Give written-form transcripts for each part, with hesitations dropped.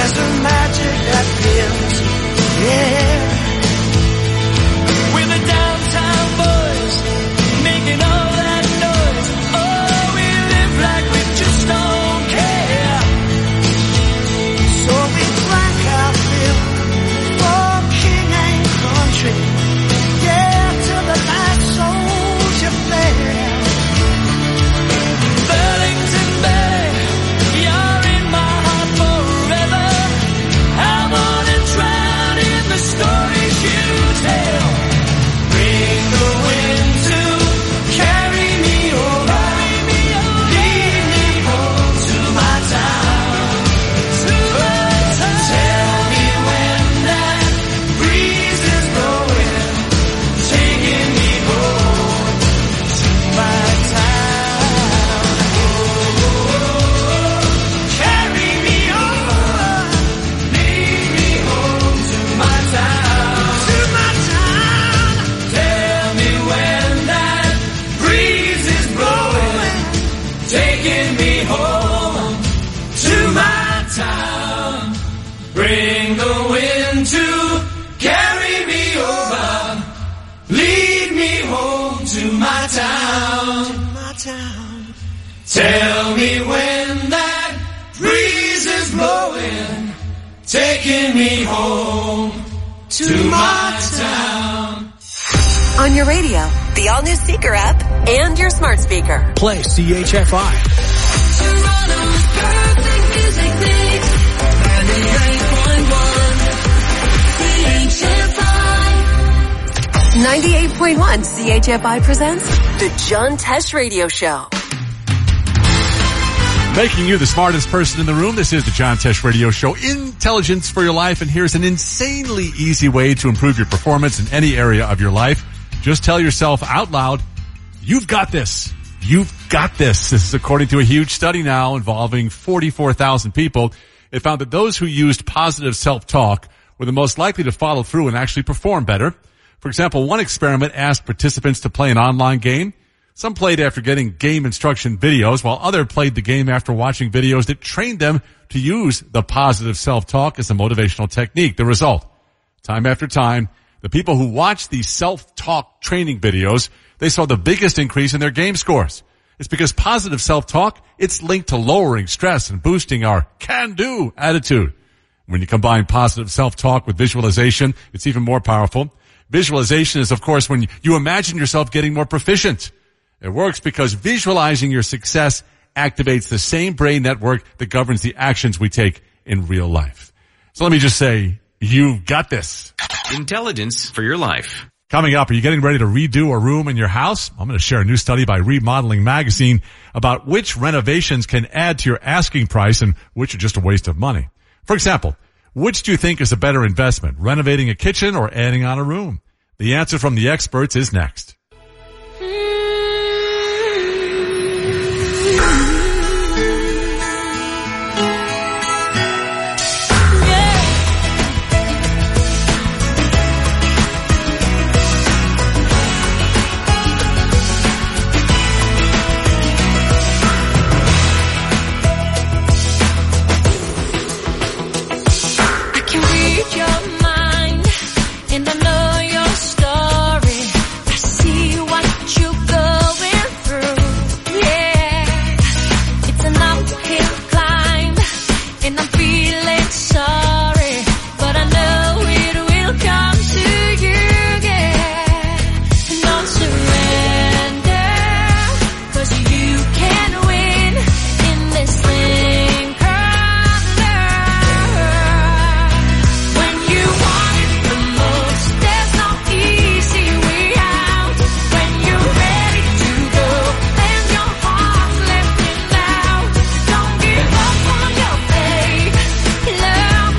There's a magic that feels, yeah. We're the downtown boys, making all that noise. Oh, we live like we just don't care. So we drank our fill, for king and country, yeah, till the last soldier fled. Burlington Bay, you're in my heart forever. I wanna drown in the stories you tell. Bring the wind to carry me over, lead me home to my town. Tell me when that breeze is blowing, taking me home to my town. Carry me over, lead me home to my town. Tell me when that breeze is blowing, taking me home to my town. Bring the wind to carry me over, lead me home to my town. Tell me when that breeze is blowing, taking me home to my town. On your radio, the all-new Seeker app, and your smart speaker. Play CHFI. Toronto's perfect music mix. 98.1 CHFI presents The John Tesh Radio Show. Making you the smartest person in the room. This is the John Tesh Radio Show. Intelligence for your life. And here's an insanely easy way to improve your performance in any area of your life. Just tell yourself out loud, you've got this. You've got this. This is according to a huge study now involving 44,000 people. It found that those who used positive self-talk were the most likely to follow through and actually perform better. For example, one experiment asked participants to play an online game. Some played after getting game instruction videos, while others played the game after watching videos that trained them to use the positive self-talk as a motivational technique. The result, time after time, the people who watched these self-talk training videos, they saw the biggest increase in their game scores. It's because positive self-talk, it's linked to lowering stress and boosting our can-do attitude. When you combine positive self-talk with visualization, it's even more powerful. Visualization is, of course, when you imagine yourself getting more proficient. It works because visualizing your success activates the same brain network that governs the actions we take in real life. So let me just say, you've got this. Intelligence for your life. Coming up, are you getting ready to redo a room in your house? I'm going to share a new study by Remodeling Magazine about which renovations can add to your asking price and which are just a waste of money. For example, which do you think is a better investment, renovating a kitchen or adding on a room? The answer from the experts is next. Love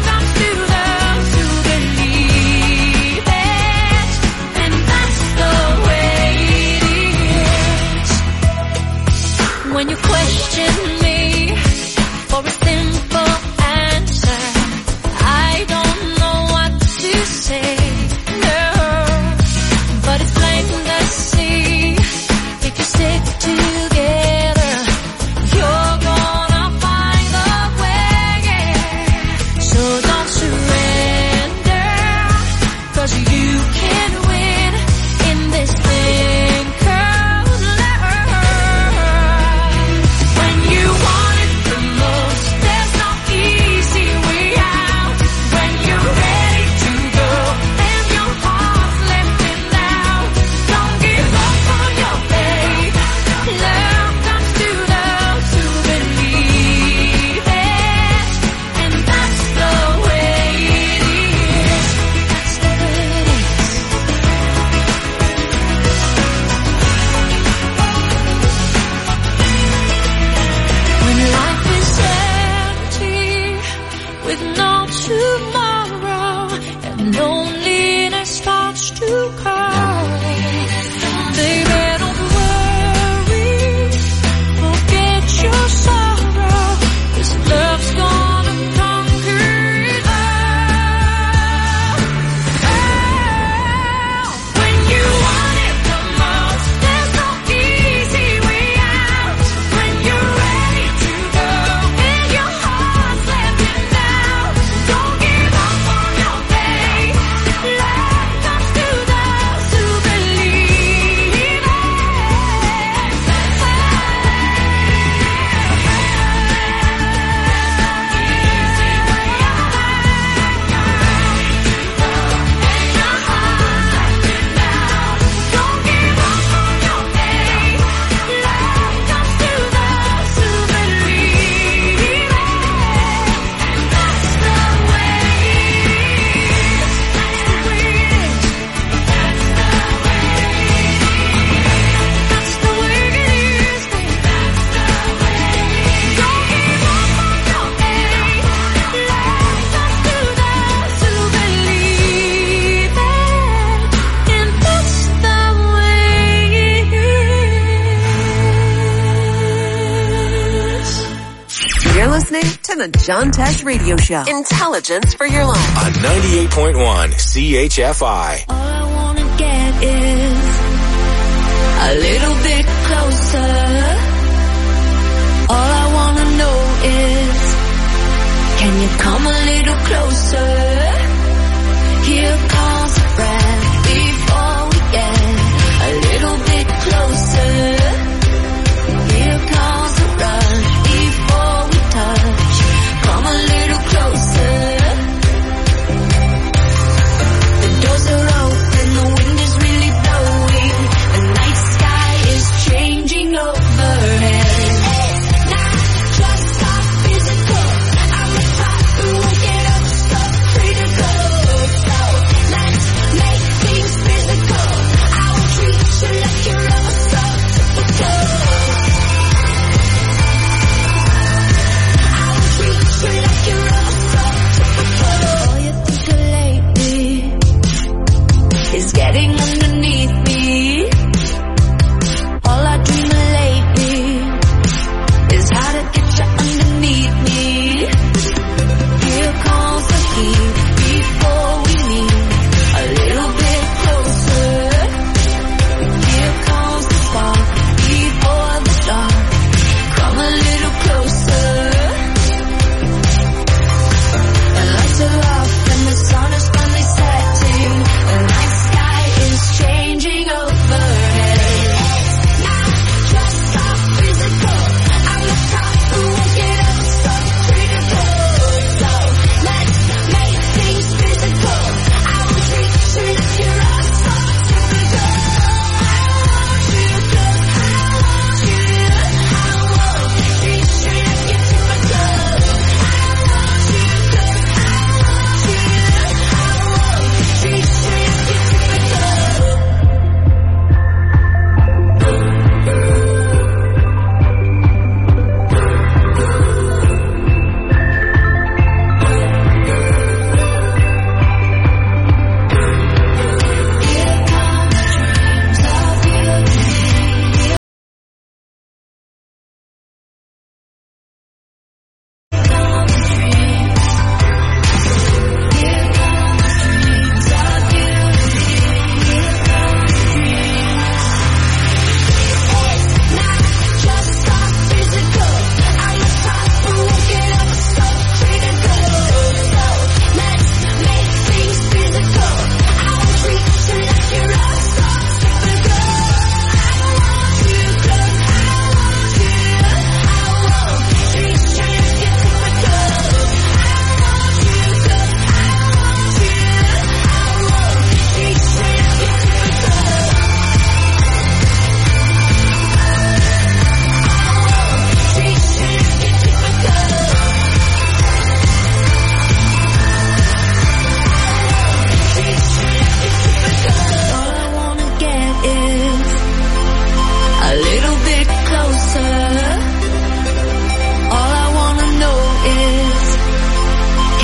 with no tomorrow, and loneliness starts to call. Baby, don't worry, forget your sorrow, 'cause love's gonna conquer it all. Oh, when you want it the most, there's no easy way out. When you're ready to go and your heart's letting down, don't give up on your faith. Love comes to those who believe it. Don't give up on your faith. Love comes to those who believe it. That's the way it is. That's the way it is. That's the way it is. That's the way it is. That's the way it is. Don't give up on your faith. Love comes to those who believe it. And that's the way it is. You're listening to the John Tesh Radio Show. Intelligence for your life. On 98.1 CHFI. All I wanna get is a little bit closer. All I wanna know is, can you come a little closer? Here comes a breath before we get a little bit closer. Here comes a rush before we touch. Come a little closer. The doors are open, the wind is really blowing. The night sky is changing overhead. It's not just our physical. I'm a type who won't get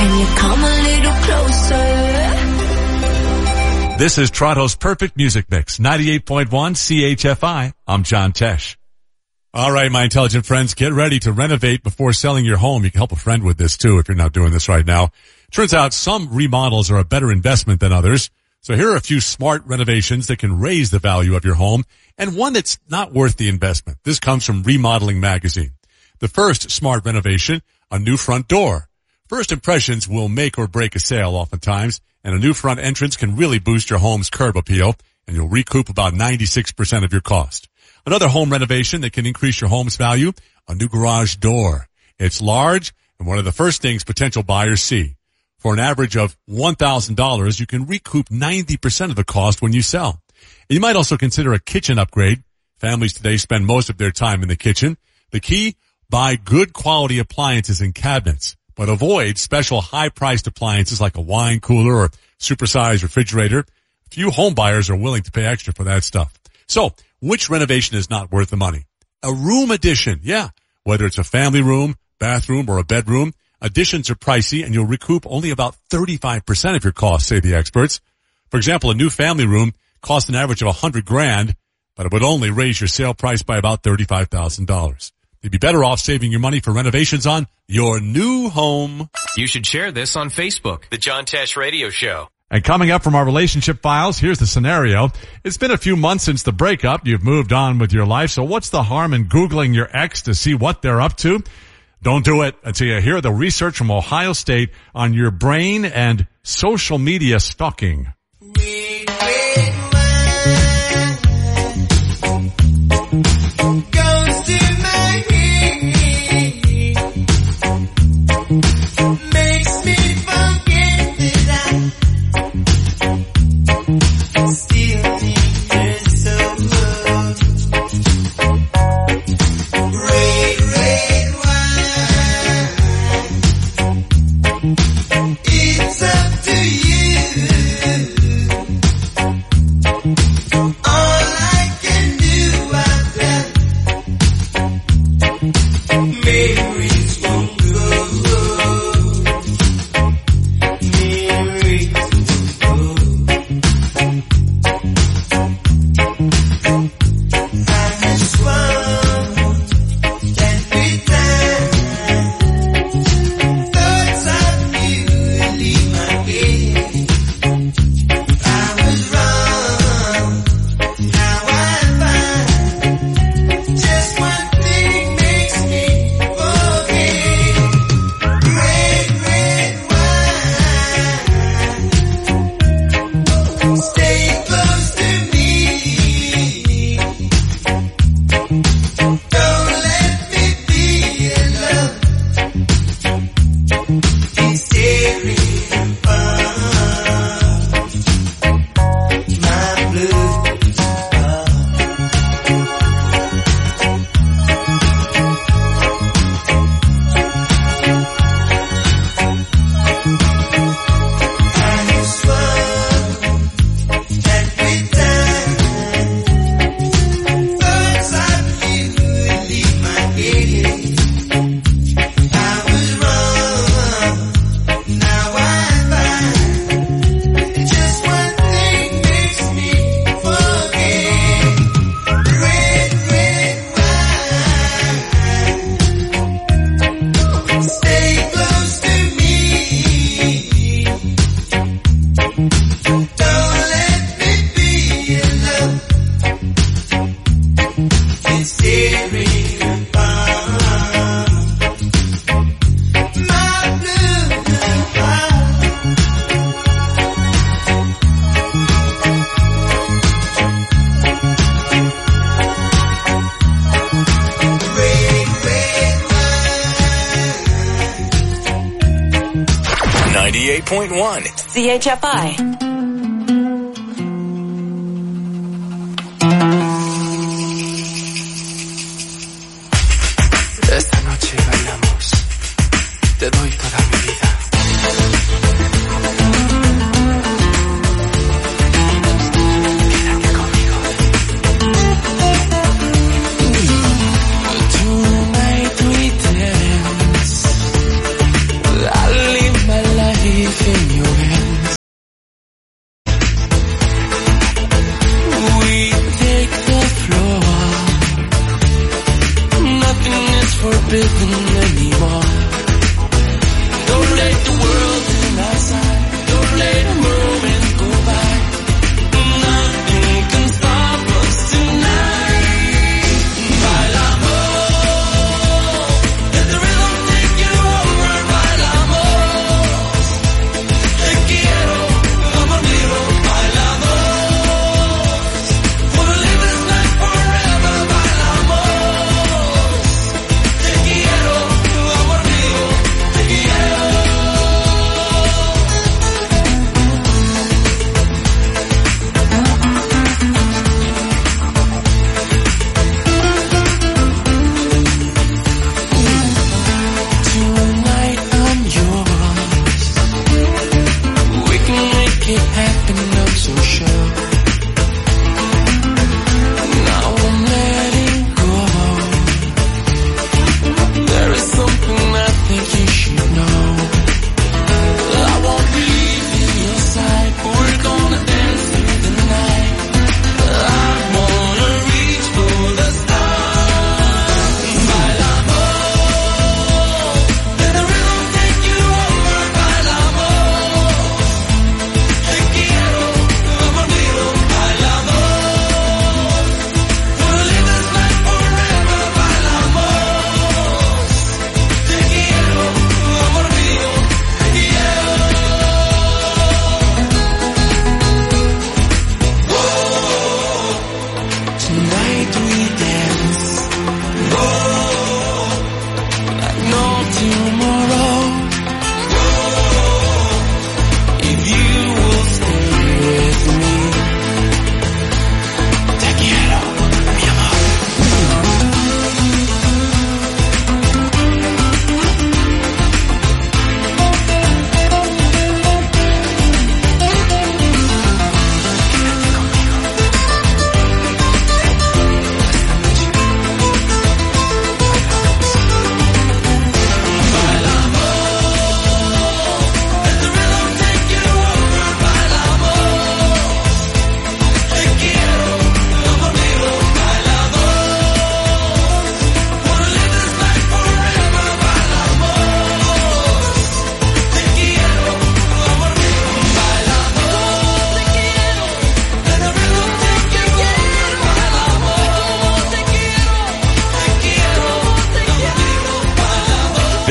Can you come a little closer? This is Toronto's Perfect Music Mix, 98.1 CHFI. I'm John Tesh. All right, my intelligent friends, get ready to renovate before selling your home. You can help a friend with this too if you're not doing this right now. Turns out some remodels are a better investment than others. So here are a few smart renovations that can raise the value of your home and one that's not worth the investment. This comes from Remodeling Magazine. The first smart renovation, a new front door. First impressions will make or break a sale oftentimes, and a new front entrance can really boost your home's curb appeal, and you'll recoup about 96% of your cost. Another home renovation that can increase your home's value, a new garage door. It's large and one of the first things potential buyers see. For an average of $1,000, you can recoup 90% of the cost when you sell. And you might also consider a kitchen upgrade. Families today spend most of their time in the kitchen. The key, buy good quality appliances and cabinets, but avoid special high-priced appliances like a wine cooler or supersized refrigerator. Few home buyers are willing to pay extra for that stuff. So, which renovation is not worth the money? A room addition, yeah. Whether it's a family room, bathroom, or a bedroom, additions are pricey and you'll recoup only about 35% of your costs, say the experts. For example, a new family room costs an average of $100,000, but it would only raise your sale price by about $35,000. You'd be better off saving your money for renovations on your new home. You should share this on Facebook. The John Tesh Radio Show. And coming up from our relationship files, here's the scenario. It's been a few months since the breakup. You've moved on with your life. So what's the harm in Googling your ex to see what they're up to? Don't do it until you hear the research from Ohio State on your brain and social media stalking. CHFI. Esta noche bailamos, te doy toda mi vida. Quédate conmigo. Tonight we dance, I live my life.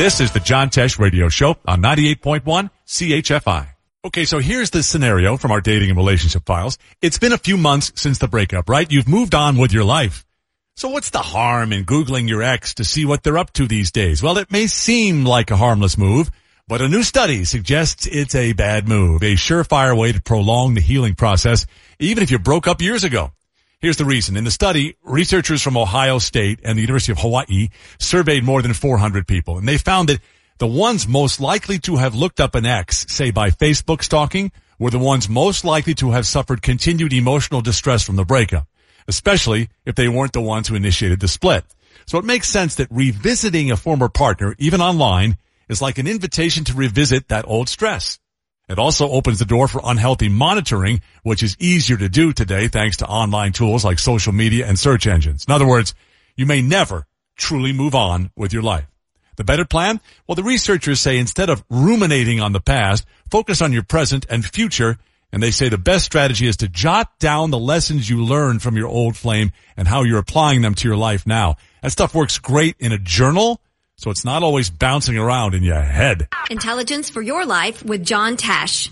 This is the John Tesh Radio Show on 98.1 CHFI. Okay, so here's the scenario from our dating and relationship files. It's been a few months since the breakup, right? You've moved on with your life. So what's the harm in Googling your ex to see what they're up to these days? Well, it may seem like a harmless move, but a new study suggests it's a bad move, a surefire way to prolong the healing process, even if you broke up years ago. Here's the reason. In the study, researchers from Ohio State and the University of Hawaii surveyed more than 400 people, and they found that the ones most likely to have looked up an ex, say by Facebook stalking, were the ones most likely to have suffered continued emotional distress from the breakup, especially if they weren't the ones who initiated the split. So it makes sense that revisiting a former partner, even online, is like an invitation to revisit that old stress. It also opens the door for unhealthy monitoring, which is easier to do today thanks to online tools like social media and search engines. In other words, you may never truly move on with your life. The better plan? Well, the researchers say instead of ruminating on the past, focus on your present and future, and they say the best strategy is to jot down the lessons you learned from your old flame and how you're applying them to your life now. That stuff works great in a journal, so it's not always bouncing around in your head. Intelligence for your life with John Tesh.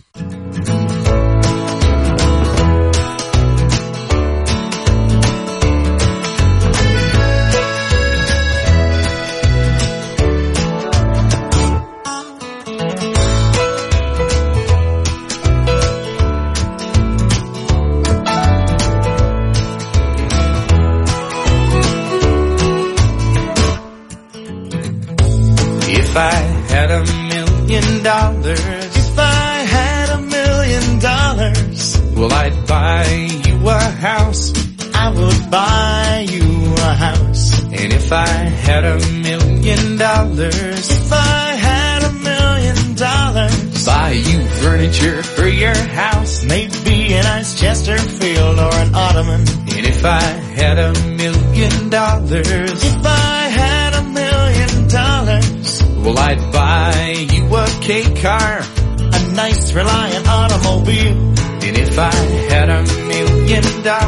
If I had $1 million, if I had $1 million, well, I'd buy you a house. I would buy you a house. And if I had $1 million, if I had $1 million, buy you furniture for your house. Maybe a nice Chesterfield or an ottoman. And if I had $1 million, if I had $1 million, well, I'd buy you a K car, a nice reliant automobile. And if I had $1 million,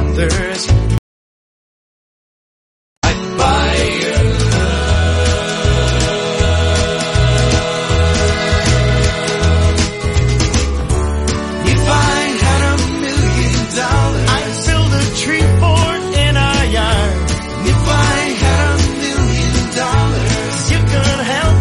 I'd buy you if I had $1 million, I'd build a tree fort in our yard. If I had $1 million, you could help.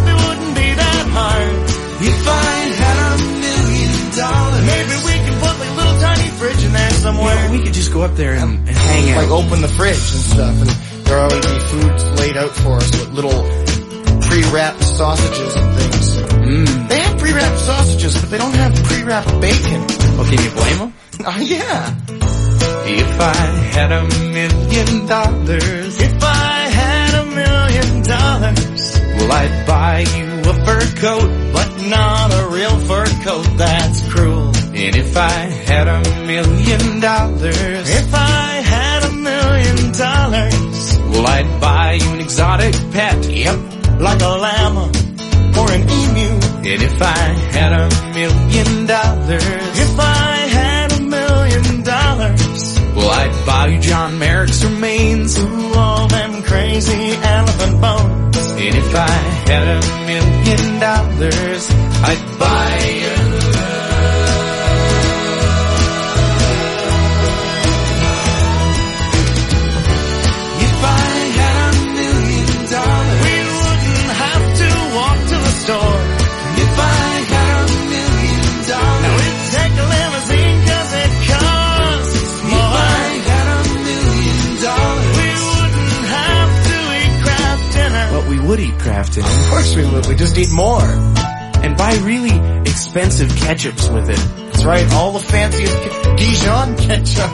If I had $1 million, maybe we could put like a little tiny fridge in there somewhere. Yeah, we could just go up there and hang out. Like open the fridge and stuff, and there'll always be food laid out for us with little pre-wrapped sausages and things. They have pre-wrapped sausages, but they don't have pre-wrapped bacon. Well, can you blame them? Oh, yeah. If I had $1 million, if I had $1 million, well, I'd buy you a fur coat, but not a real fur coat, that's cruel. And if I had $1 million, if I had $1 million, well, I'd buy you an exotic pet, yep, like a llama or an emu. And if I had $1 million, if I had $1 million, well, I'd buy you John Merrick's remains, ooh, all them crazy elephant bones. And if I had $1 million, I'd buy you if I had $1 million, we wouldn't have to walk to the store. If I had $1 million, now we'd take a limousine 'cause it costs more. If I had $1 million, we wouldn't have to eat Kraft dinner. But we would eat Kraft dinner. Of course we would. We just eat more. And buy really expensive ketchups with it. That's right, all the fanciest Dijon ketchup.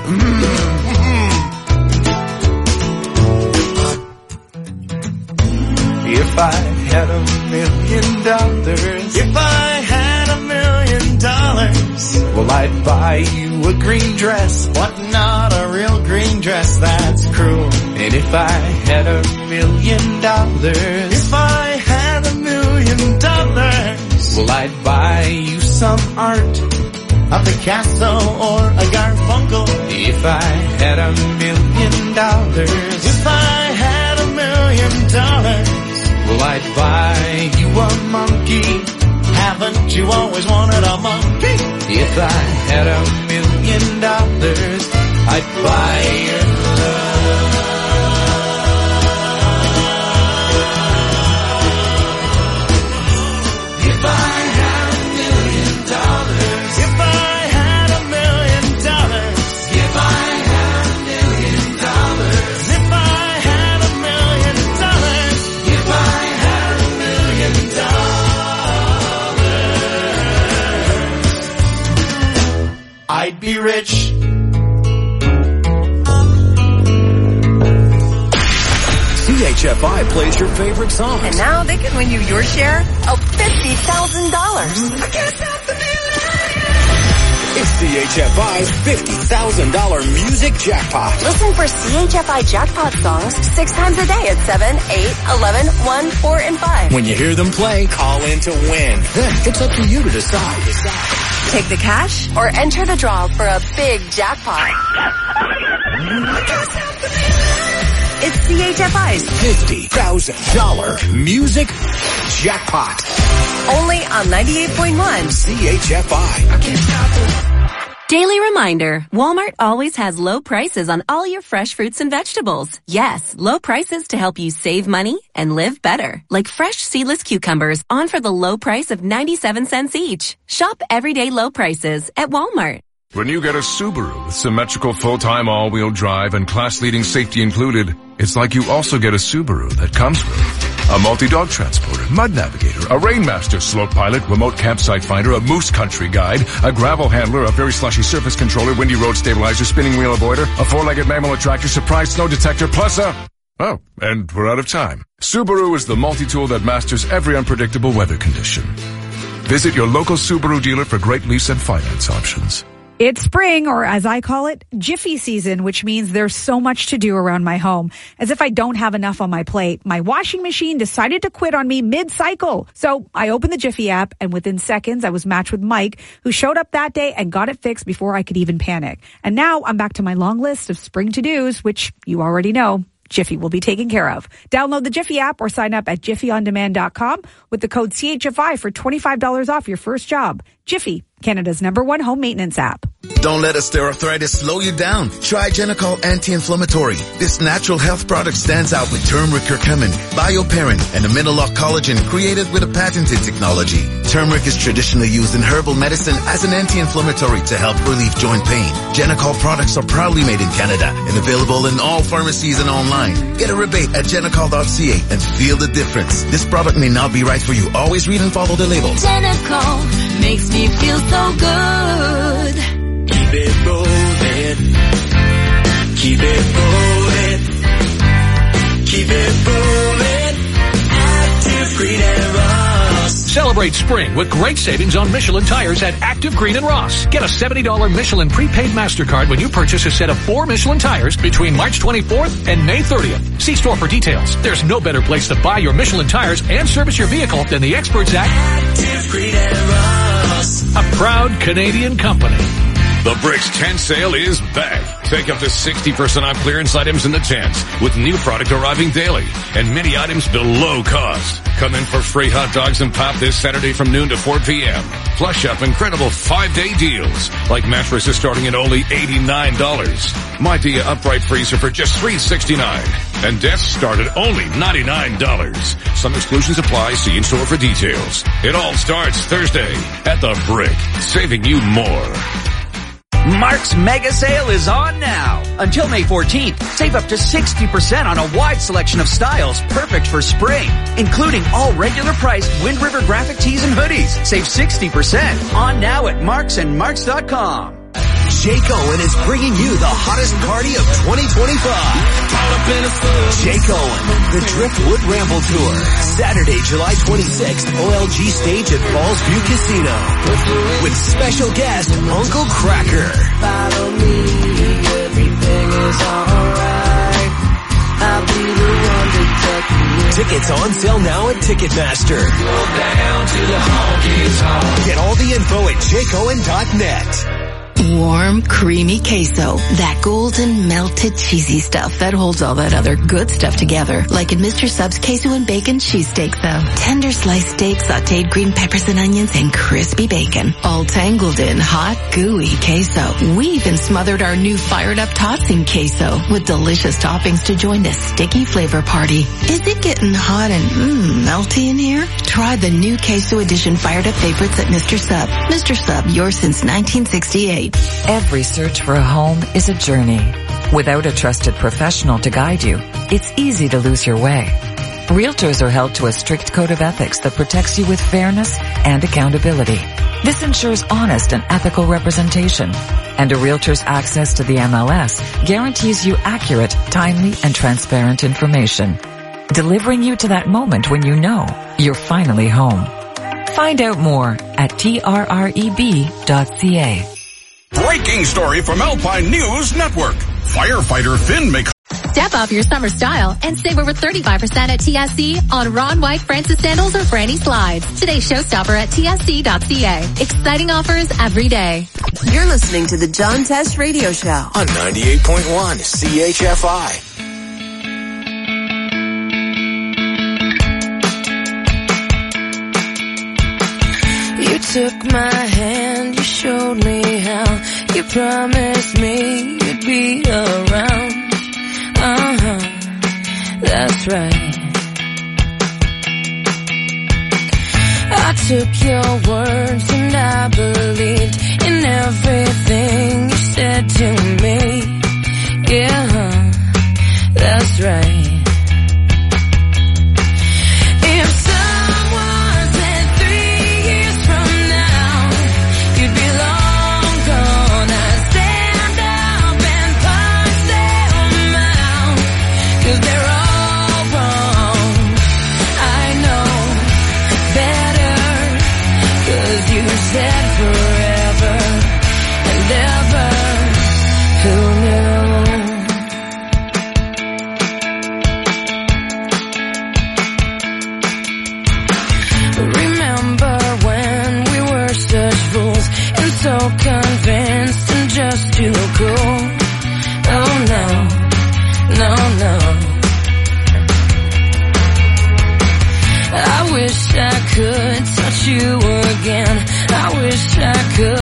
If I had $1 million, if I had $1 million, well, I'd buy you a green dress, but not a real green dress, that's cruel. And if I had $1 million, if I had $1 million, well, I'd buy you some art, a Picasso or a Garfunkel. If I had $1 million, if I had $1 million, well, Well, I'd buy you a monkey. Haven't you always wanted a monkey? If I had $1 million, I'd buy your love. If I had $1 million, if I had $1 million, if I had $1 million, if I had $1 million, if I had $1 million, I'd be rich. CHFI plays your favorite songs. And now they can win you your share of $50,000. I can't stop the It's CHFI's $50,000 music jackpot. Listen for CHFI jackpot songs 6 times a day at 7, 8, 11, 1, 4, and 5. When you hear them play, call in to win. Then it's up to you to decide. Take the cash or enter the draw for a big jackpot. It's CHFI's $50,000 music jackpot. Only on 98.1 CHFI. Daily reminder, Walmart always has low prices on all your fresh fruits and vegetables. Yes, low prices to help you save money and live better. Like fresh seedless cucumbers on for the low price of 97 cents each. Shop everyday low prices at Walmart. When you get a Subaru with symmetrical full-time all-wheel drive and class-leading safety included, it's like you also get a Subaru that comes with a multi-dog transporter, mud navigator, a Rainmaster slope pilot, remote campsite finder, a moose country guide, a gravel handler, a very slushy surface controller, windy road stabilizer, spinning wheel avoider, a four-legged mammal attractor, surprise snow detector, plus oh, and we're out of time. Subaru is the multi-tool that masters every unpredictable weather condition. Visit your local Subaru dealer for great lease and finance options. It's spring, or as I call it, Jiffy season, which means there's so much to do around my home. As if I don't have enough on my plate, my washing machine decided to quit on me mid-cycle. So I opened the Jiffy app, and within seconds, I was matched with Mike, who showed up that day and got it fixed before I could even panic. And now I'm back to my long list of spring to-dos, which you already know Jiffy will be taken care of. Download the Jiffy app or sign up at jiffyondemand.com with the code CHFI for $25 off your first job. Jiffy, Canada's #1 home maintenance app. Don't let osteoarthritis slow you down. Try Genicol Anti-Inflammatory. This natural health product stands out with turmeric curcumin, bioperine, and a Mineloc collagen created with a patented technology. Turmeric is traditionally used in herbal medicine as an anti-inflammatory to help relieve joint pain. Genicol products are proudly made in Canada and available in all pharmacies and online. Get a rebate at genicol.ca and feel the difference. This product may not be right for you. Always read and follow the labels. Genicol makes me feel so good. Keep it rolling. Keep it rolling. Keep it rolling. Active Green and Ross. Celebrate spring with great savings on Michelin tires at Active Green and Ross. Get a $70 Michelin prepaid MasterCard when you purchase a set of 4 Michelin tires between March 24th and May 30th. See store for details. There's no better place to buy your Michelin tires and service your vehicle than the experts at Active Green and Ross. A proud Canadian company. The Bricks tent sale is back. Take up to 60% off clearance items in the tents with new product arriving daily and many items below cost. Come in for free hot dogs and pop this Saturday from noon to 4 p.m. Plus shop incredible 5-day deals like mattresses starting at only $89. Midea upright freezer for just $369 and desks start at only $99. Some exclusions apply. See in store for details. It all starts Thursday at the Brick, saving you more. Mark's Mega Sale is on now. Until May 14th, save up to 60% on a wide selection of styles perfect for spring, including all regular priced Wind River graphic tees and hoodies. Save 60% on now at Marks and Marks.com. Jake Owen is bringing you the hottest party of 2025. Jake Owen, the Driftwood Ramble Tour. Saturday, July 26th, OLG stage at Falls View Casino. With special guest, Uncle Cracker. Follow me, everything is alright. I'll be the one to tuck you in. Tickets on sale now at Ticketmaster. Go down to the honky tonk. Get all the info at jakeowen.net. Warm, creamy queso. That golden, melted, cheesy stuff that holds all that other good stuff together. Like in Mr. Sub's queso and bacon cheesesteak, though. Tender sliced steak, sauteed green peppers and onions, and crispy bacon. All tangled in hot, gooey queso. We even smothered our new fired up tossing queso with delicious toppings to join the sticky flavor party. Is it getting hot and melty in here? Try the new queso edition fired up favorites at Mr. Sub. Mr. Sub, yours since 1968. Every search for a home is a journey. Without a trusted professional to guide you, it's easy to lose your way. Realtors are held to a strict code of ethics that protects you with fairness and accountability. This ensures honest and ethical representation. And a realtor's access to the MLS guarantees you accurate, timely, and transparent information, delivering you to that moment when you know you're finally home. Find out more at trreb.ca. Breaking story from Alpine News Network. Firefighter Finn McHugh. Step up your summer style and save over 35% at TSC on Ron White Francis sandals or Franny slides. Today's showstopper at tsc.ca. Exciting offers every day. You're listening to the John Tesh Radio Show on 98.1 CHFI. You took my hand, you showed me how, you promised me you'd be around. That's right. I took your words and I believed in everything you said to me. Yeah, that's right. So convinced and just too cool. Oh no, no, no. I wish I could touch you again. I wish I could.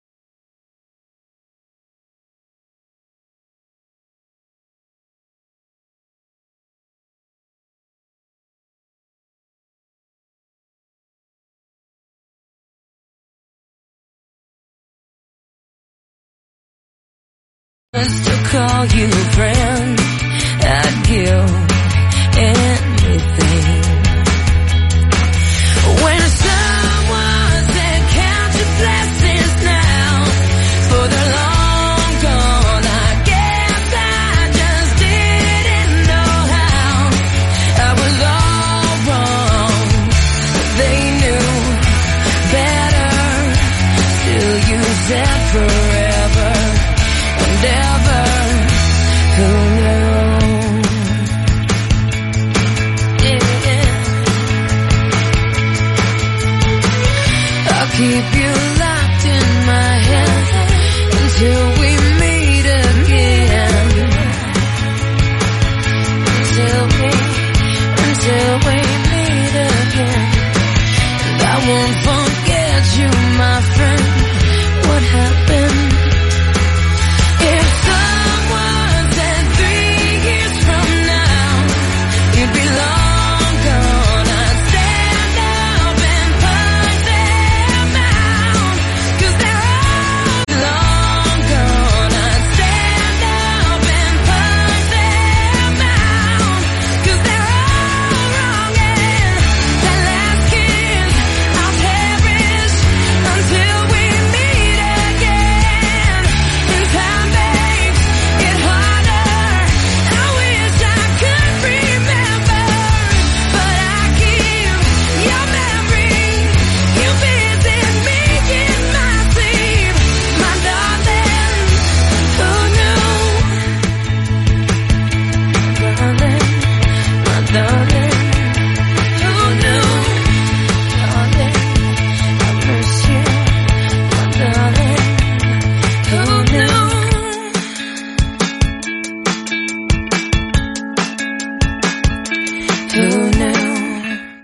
To call you friend, I'd give anything. When someone said count your blessings now, for they're long gone, I guess I just didn't know how. I was all wrong, they knew better. Still you said forever and ever. Who knew? Yeah. I'll keep you locked in my head until we meet again. Until we meet again. And I won't forget you, my friend. What happened? If someone said 3 years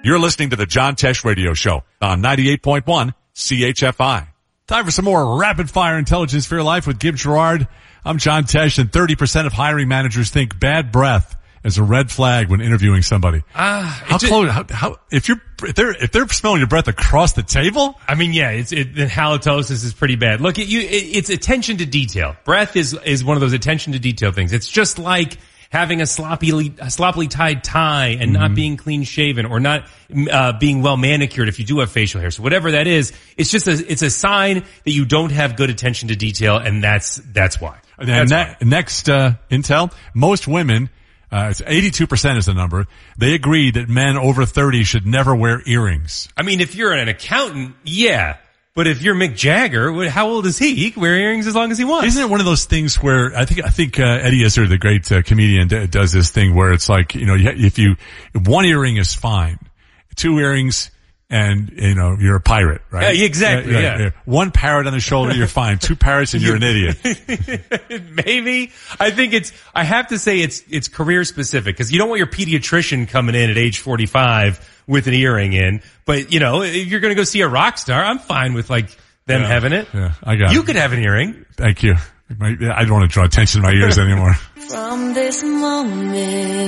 You're listening to the John Tesh Radio Show on 98.1 CHFI. Time for some more rapid-fire intelligence for your life with Gib Gerard. I'm John Tesh, and 30% of hiring managers think bad breath is a red flag when interviewing somebody. If they're smelling your breath across the table? I mean, yeah, the halitosis is pretty bad. Look, it's attention to detail. Breath is one of those attention to detail things. It's just like having a sloppily tied tie and not being clean shaven, or not being well manicured if you do have facial hair. So whatever that is, it's a sign that you don't have good attention to detail, and that's why. And next intel, most women, it's 82% is the number. They agree that men over 30 should never wear earrings. I mean, if you're an accountant, yeah. But if you're Mick Jagger, how old is he? He can wear earrings as long as he wants. Isn't it one of those things where I think Eddie Izzard, the great comedian, does this thing where it's like, if one earring is fine, 2 earrings, and you're a pirate, right? Yeah, exactly. Yeah. 1 parrot on the shoulder, you're fine. 2 parrots, and you're an idiot. Maybe. I have to say it's career specific, because you don't want your pediatrician coming in at age 45 with an earring in. But, if you're going to go see a rock star, I'm fine with them having it. Yeah, I got it. You could have an earring. Thank you. I don't want to draw attention to my ears anymore. From this moment,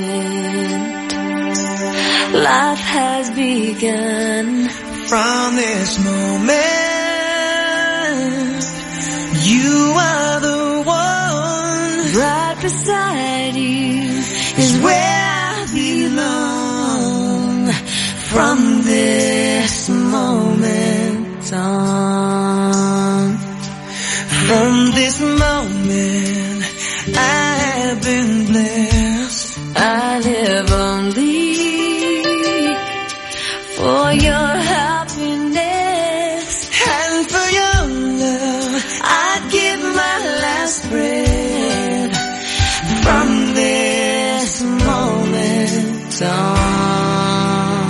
life has begun. From this moment, you are the one. Right beside you is where I belong. From this moment on, from this moment, I have been blessed. I live only for your happiness, and for your love, I'd give my last breath. From this moment on,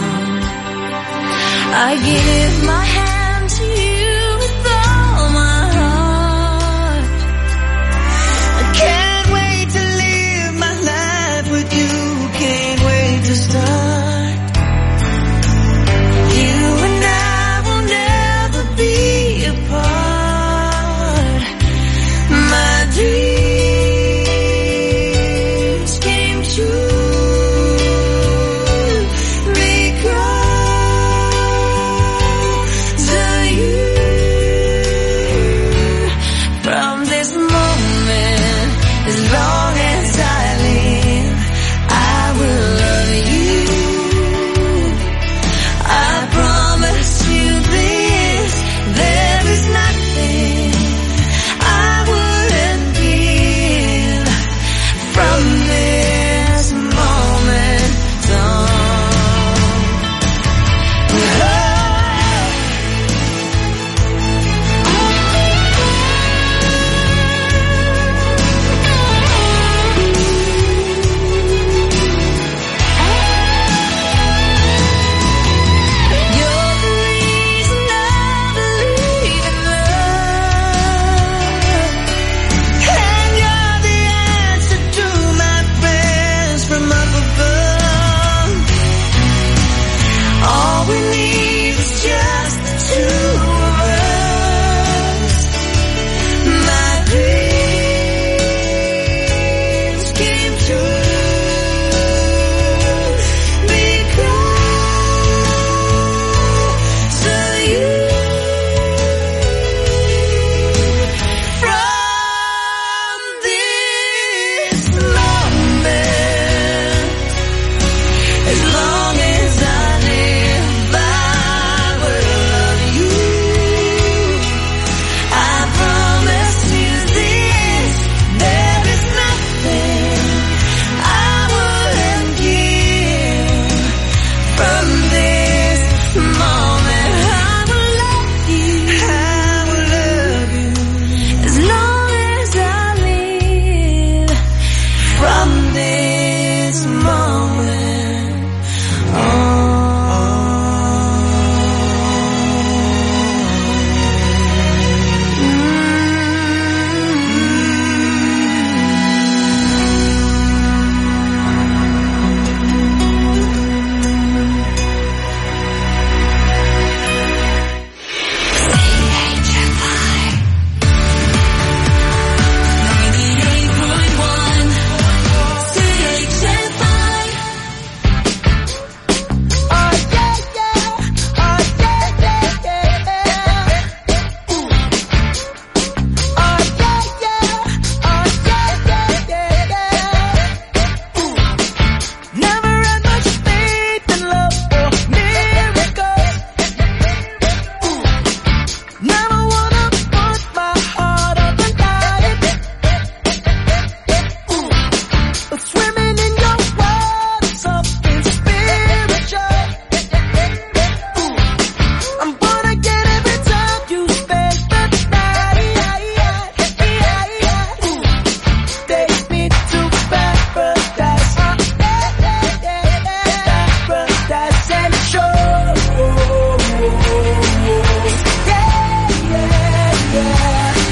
I give my hand to you with all my heart. I can't wait to live my life with you. Can't wait to start. You and I will never be apart. My dreams came true.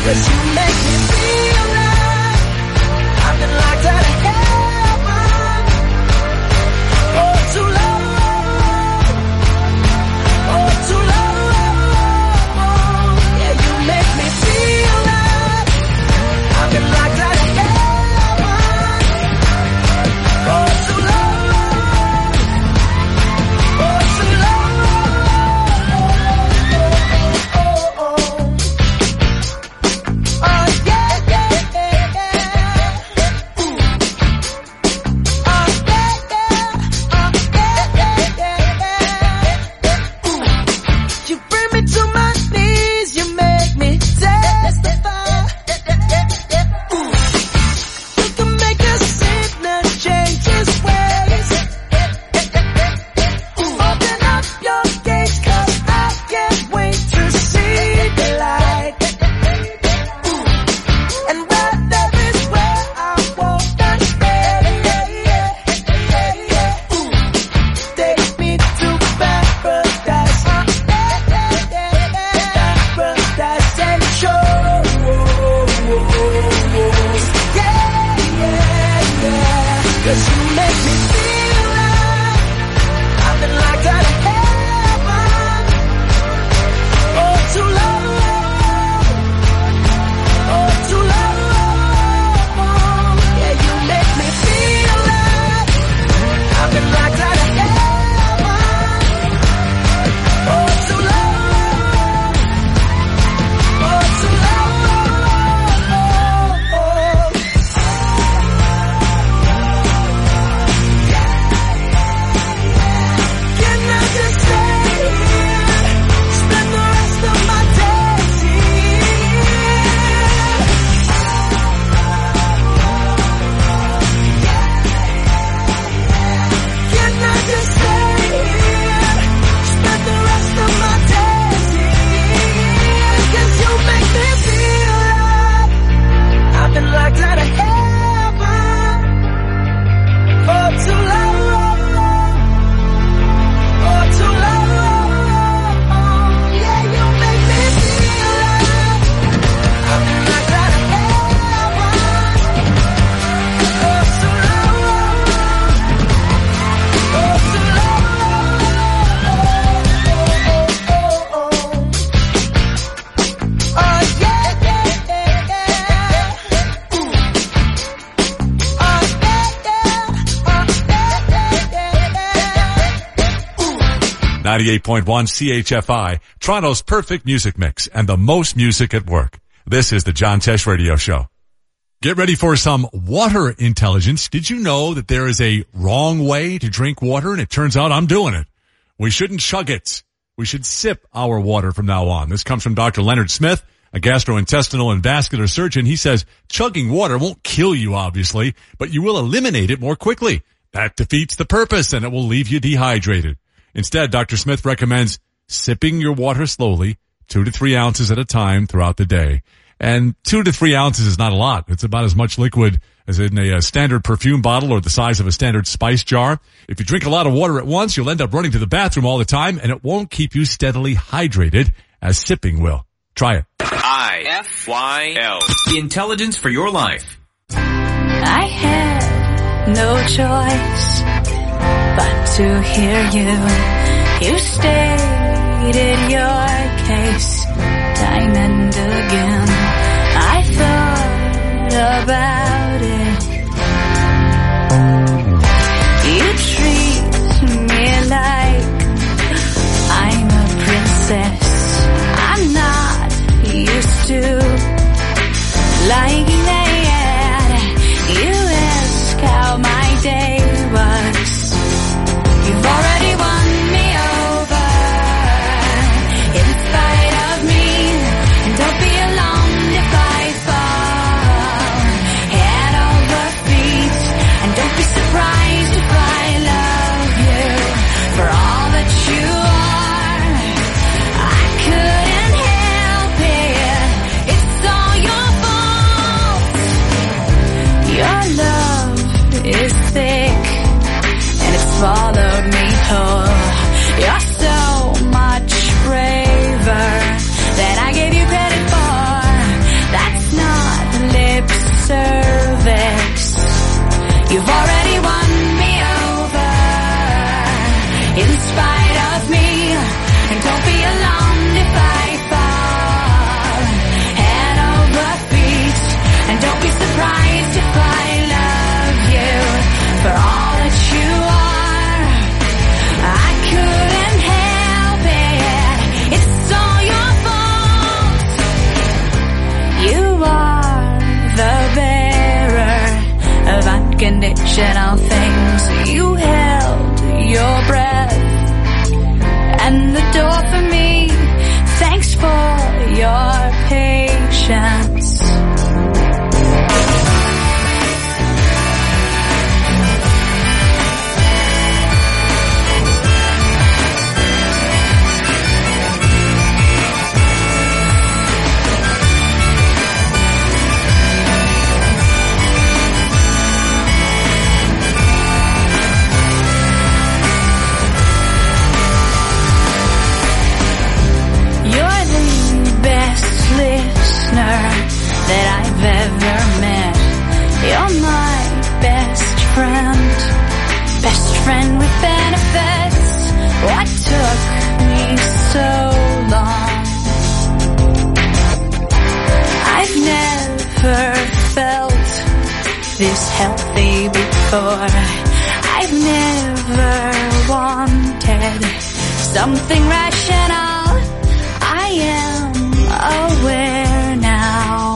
'Cause you make me feel like I've been locked out of heaven. Oh, too long. Oh, too long. Yeah, you make me feel like I've been locked out of heaven. Oh, too long. Oh, too long. Oh, yeah, yeah, yeah, yeah. Ooh. Oh, yeah, yeah. Oh, yeah, yeah, yeah, yeah. Ooh. You bring me to my knees, you make me testify. Ooh. You can make a sinner change his ways. Ooh. Open up your gates, 'cause I can't wait to see the light. Ooh. And right there is where I wanna stay. Ooh. Take me to paradise. Paradise and shows. Yeah, yeah, yeah. 'Cause you make me feel like I've been locked out of heaven. Oh, too long. Oh, too long. Yeah, you make me feel like I've been locked out of heaven. Oh, too long. Oh, too long. Can I just stay here? Spend the rest of my days here. Can I just stay here? Spend the rest of my days here. 'Cause you make me feel like I've been locked out of heaven for too long. Oh, too long. Yeah, you make me feel like I've been locked out of heaven. Oh, too long. Oh, too long. Oh, yeah, yeah, yeah, yeah. Ooh. Oh, yeah, yeah. Oh, yeah, yeah, yeah, yeah. Ooh. 98.1 CHFI, Toronto's perfect music mix and the most music at work. This is the John Tesh Radio Show. Get ready for some water intelligence. Did you know that there is a wrong way to drink water? And it turns out I'm doing it. We shouldn't chug it. We should sip our water from now on. This comes from Dr. Leonard Smith, a gastrointestinal and vascular surgeon. He says chugging water won't kill you, obviously, but you will eliminate it more quickly. That defeats the purpose and it will leave you dehydrated. Instead, Dr. Smith recommends sipping your water slowly, 2 to 3 ounces at a time throughout the day. And 2 to 3 ounces is not a lot. It's about as much liquid as in a standard perfume bottle or the size of a standard spice jar. If you drink a lot of water at once, you'll end up running to the bathroom all the time, and it won't keep you steadily hydrated as sipping will. Try it. IFYL. Intelligence for your life. I had no choice but to hear you. You stated your case time and again. I thought about it. You treat me like I'm a princess. I'm not used to liking that. You ask how my day was. You've already won me over in spite of me. And don't be alone. conditional things. You held your breath and the door for me. Thanks for your patience. That I've ever met. You're my best friend with benefits. What took me so long? I've never felt this healthy before. I've never wanted something rational. I am aware now.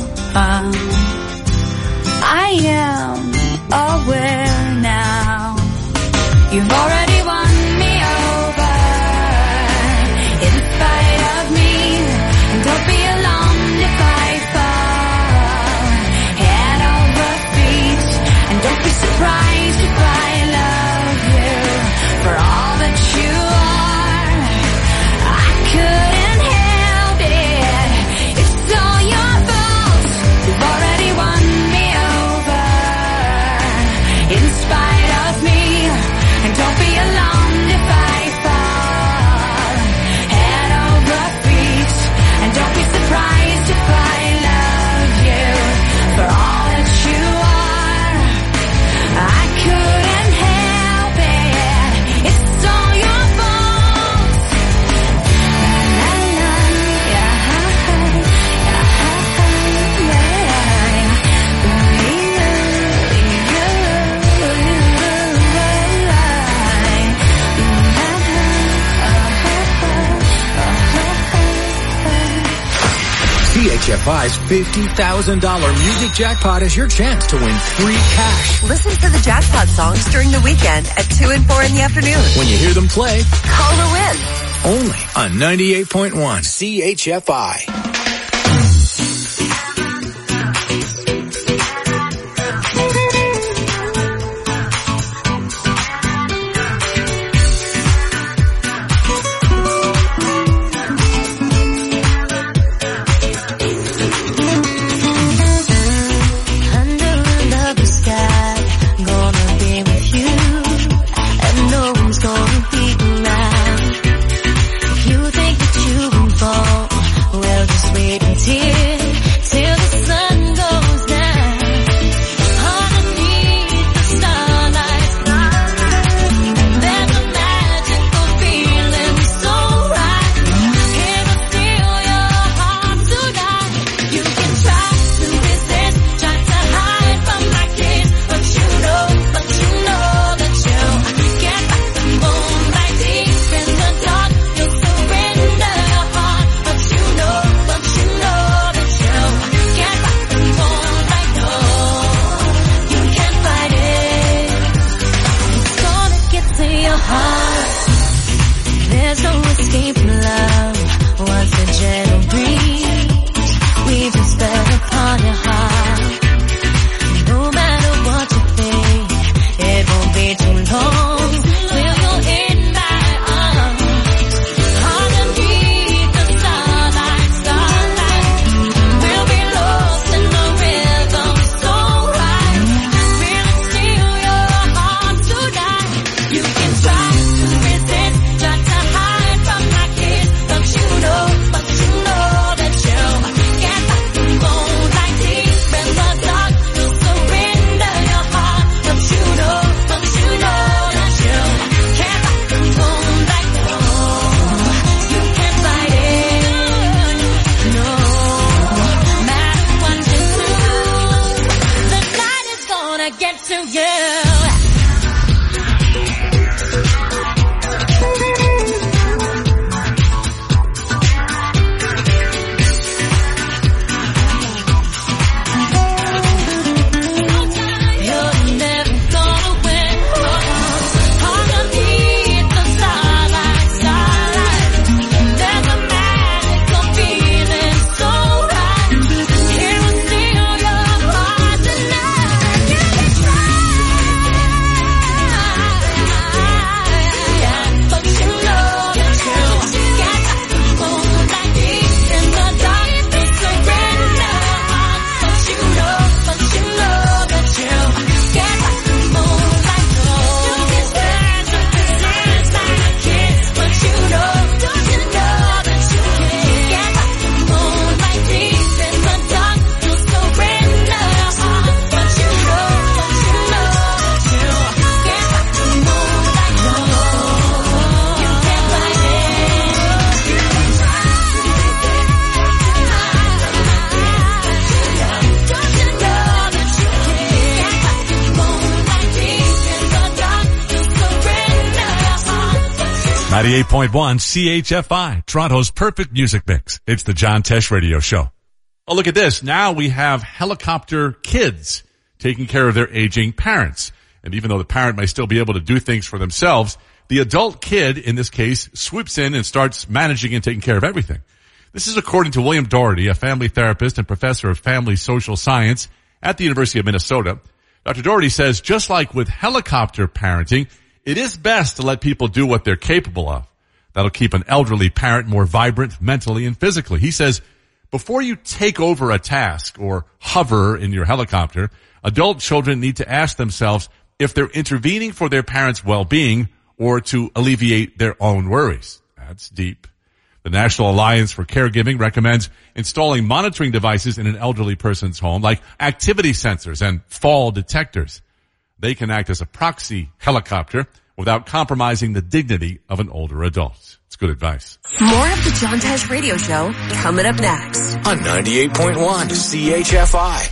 I am aware now. You've already won me over in spite of me. And don't be alarmed if I fall head over feet. And don't be surprised if I love you for all that you are. I couldn't help it. It's all your fault. You've already won me over in spite of me. And don't be alarmed if I fall head over feet. And don't be surprised if I love you for all that you are. I couldn't help it. It's all your fault. La, la, CHFI's $50,000 music jackpot is your chance to win free cash. Listen to the jackpot songs during the weekend at 2 and 4 in the afternoon. When you hear them play, call to win. Only on 98.1 CHFI. 98.1 CHFI, Toronto's perfect music mix. It's the John Tesh Radio Show. Oh, look at this. Now we have helicopter kids taking care of their aging parents. And even though the parent may still be able to do things for themselves, the adult kid, in this case, swoops in and starts managing and taking care of everything. This is according to William Doherty, a family therapist and professor of family social science at the University of Minnesota. Dr. Doherty says, just like with helicopter parenting, it is best to let people do what they're capable of. That'll keep an elderly parent more vibrant mentally and physically. He says, before you take over a task or hover in your helicopter, adult children need to ask themselves if they're intervening for their parents' well-being or to alleviate their own worries. That's deep. The National Alliance for Caregiving recommends installing monitoring devices in an elderly person's home, like activity sensors and fall detectors. They can act as a proxy helicopter without compromising the dignity of an older adult. It's good advice. More of the John Tesh Radio Show coming up next. On 98.1 CHFI.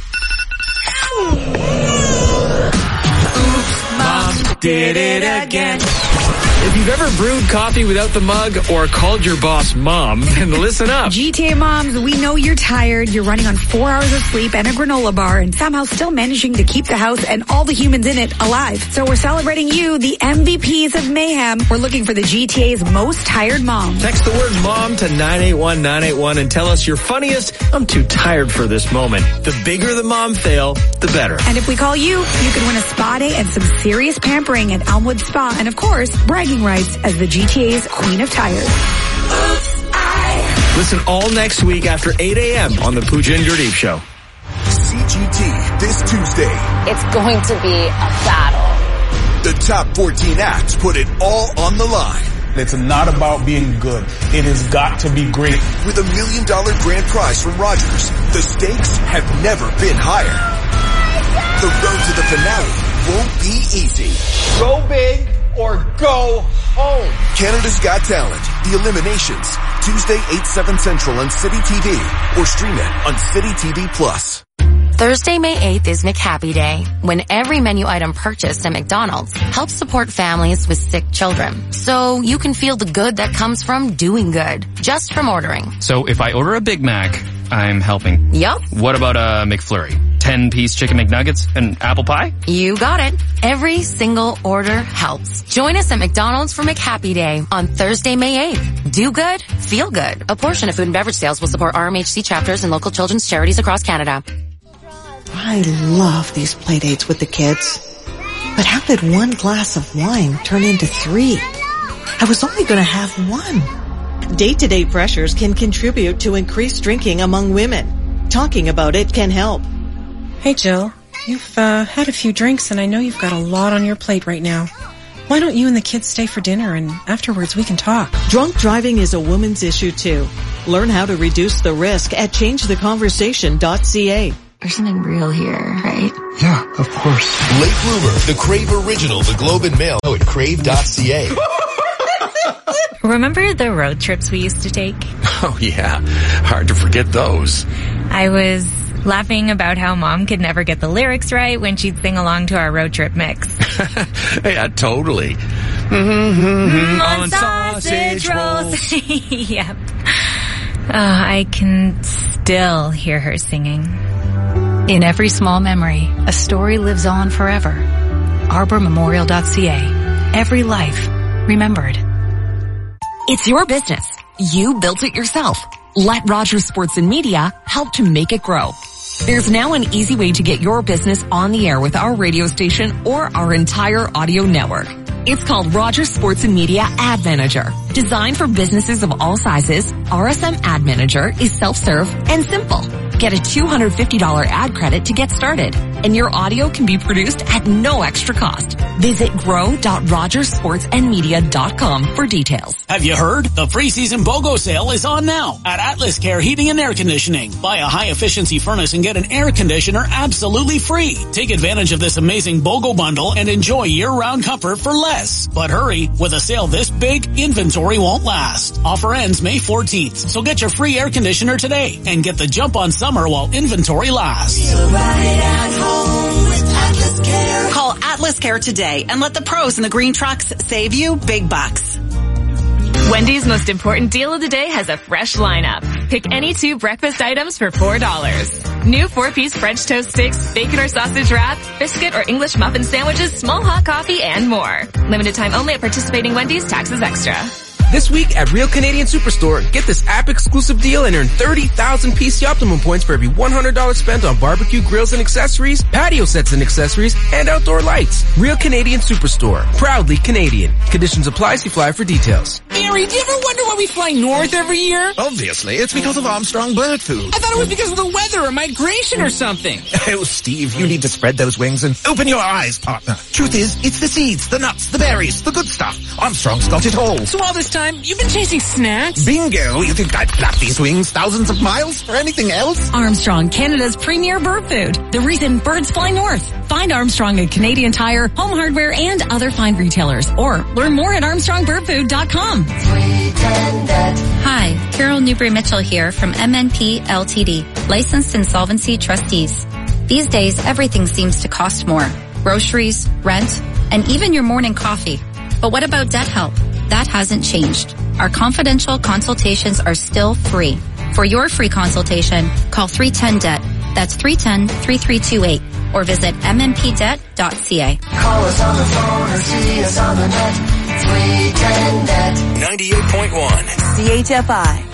Mom did it again. If you've ever brewed coffee without the mug or called your boss mom, then listen up. GTA moms, we know you're tired. You're running on 4 hours of sleep and a granola bar and somehow still managing to keep the house and all the humans in it alive. So we're celebrating you, the MVPs of mayhem. We're looking for the GTA's most tired mom. Text the word mom to 981-981 and tell us you're funniest. I'm too tired for this moment. The bigger the mom fail, the better. And if we call you, you can win a spa day and some serious pampering at Elmwood Spa. And of course, bragging rights as the GTA's Queen of Tired. Listen all next week after 8 a.m. on the Pooja and Gurdeep Show. CGT this Tuesday. It's going to be a battle. The top 14 acts put it all on the line. It's not about being good. It has got to be great. With $1 million grand prize from Rogers, the stakes have never been higher. The road to the finale won't be easy. Go big or go home. Canada's Got Talent, The Eliminations, Tuesday 8/7 Central on City TV, or stream it on City TV Plus. Thursday, May 8th is McHappy Day, when every menu item purchased at McDonald's helps support families with sick children. So you can feel the good that comes from doing good, just from ordering. So if I order a Big Mac, I'm helping. Yup. What about a McFlurry? 10-piece chicken McNuggets and apple pie? You got it. Every single order helps. Join us at McDonald's for McHappy Day on Thursday, May 8th. Do good, feel good. A portion of food and beverage sales will support RMHC chapters and local children's charities across Canada. I love these play dates with the kids. But how did one glass of wine turn into 3? I was only going to have 1. Day-to-day pressures can contribute to increased drinking among women. Talking about it can help. Hey, Jill. You've had a few drinks, and I know you've got a lot on your plate right now. Why don't you and the kids stay for dinner, and afterwards we can talk? Drunk driving is a woman's issue, too. Learn how to reduce the risk at changetheconversation.ca. There's something real here, right? Yeah, of course. Late Bloomer, the Crave original, the Globe and Mail at crave.ca. Remember the road trips we used to take? Oh, yeah. Hard to forget those. I was laughing about how Mom could never get the lyrics right when she'd sing along to our road trip mix. Yeah, totally. On sausage rolls. Yep. I can still hear her singing. In every small memory, a story lives on forever. ArborMemorial.ca. Every life remembered. It's your business. You built it yourself. Let Rogers Sports and Media help to make it grow. There's now an easy way to get your business on the air with our radio station or our entire audio network. It's called Rogers Sports and Media Ad Manager. Designed for businesses of all sizes, RSM Ad Manager is self-serve and simple. Get a $250 ad credit to get started, and your audio can be produced at no extra cost. Visit grow.rogersportsandmedia.com for details. Have you heard? The free season BOGO sale is on now at Atlas Care Heating and Air Conditioning. Buy a high-efficiency furnace and get an air conditioner absolutely free. Take advantage of this amazing BOGO bundle and enjoy year-round comfort for less. But hurry, with a sale this big, inventory won't last. Offer ends May 14th, so get your free air conditioner today and get the jump on summer while inventory lasts. Feel right at home with Atlas Care. Call Atlas Care today and let the pros in the green trucks save you big bucks. Wendy's most important deal of the day has a fresh lineup. Pick any 2 breakfast items for $4. New 4-piece French toast sticks, bacon or sausage wrap, biscuit or English muffin sandwiches, small hot coffee, and more. Limited time only at participating Wendy's. Taxes extra. This week at Real Canadian Superstore, get this app-exclusive deal and earn 30,000 PC Optimum points for every $100 spent on barbecue grills and accessories, patio sets and accessories, and outdoor lights. Real Canadian Superstore. Proudly Canadian. Conditions apply. See flyer for details. Mary, do you ever wonder why we fly north every year? Obviously, it's because of Armstrong Bird Food. I thought it was because of the weather or migration or something. Oh, Steve, you need to spread those wings and open your eyes, partner. Truth is, it's the seeds, the nuts, the berries, the good stuff. Armstrong's got it all. So all this time, you've been chasing snacks? Bingo! You think I'd flap these wings thousands of miles for anything else? Armstrong, Canada's premier bird food. The reason birds fly north. Find Armstrong at Canadian Tire, Home Hardware, and other fine retailers. Or learn more at ArmstrongBirdFood.com. Hi, Carol Newbury-Mitchell here from MNP Ltd., licensed insolvency trustees. These days, everything seems to cost more. Groceries, rent, and even your morning coffee. But what about debt help? That hasn't changed. Our confidential consultations are still free. For your free consultation, call 310-DEBT. That's 310-3328. Or visit mmpdebt.ca. Call us on the phone or see us on the net. 310-DEBT. 98.1 CHFI.